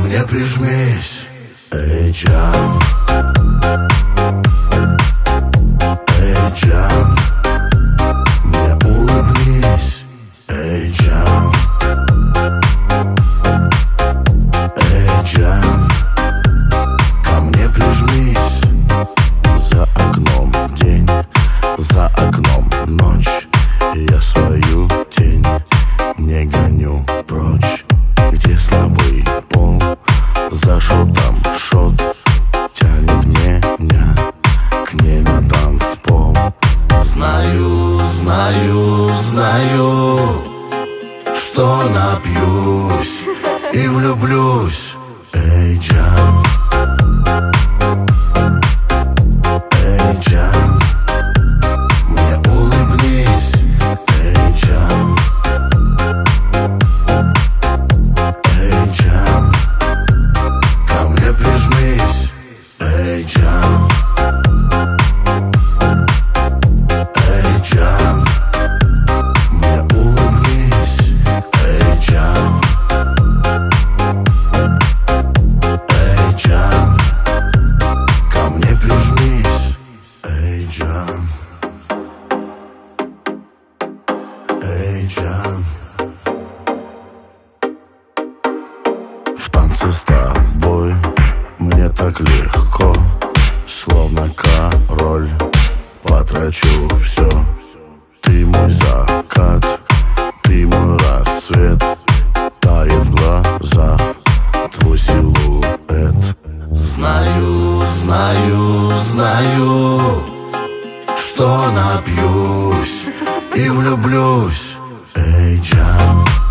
мне прижмись. Эй, Джан, эй, Джан, мне улыбнись. Эй, Джан, эй, Джан, ко мне прижмись. За окном день, за окном ночь, я свою тень не гоню прочь. Где слабый пол, за шотом шот тянет меня к ней на танцпол. Знаю, знаю, знаю, что напьюсь и влюблюсь. Эй, Джан, эй, Джан, мне улыбнись. Эй, Джан, эй, Джан, ко мне прижмись. Эй, Джан, эй, Джан, мне улыбнись. Эй, Джан, эй, Джан, ко мне прижмись. Эй, Джан, эй, Джан. В танце с тобой мне так легко, словно король. Потрачу все. Ты мой закат, ты мой рассвет. Тает в глазах твой силуэт. Знаю, знаю, знаю, что напьюсь и влюблюсь. Эй, Джан,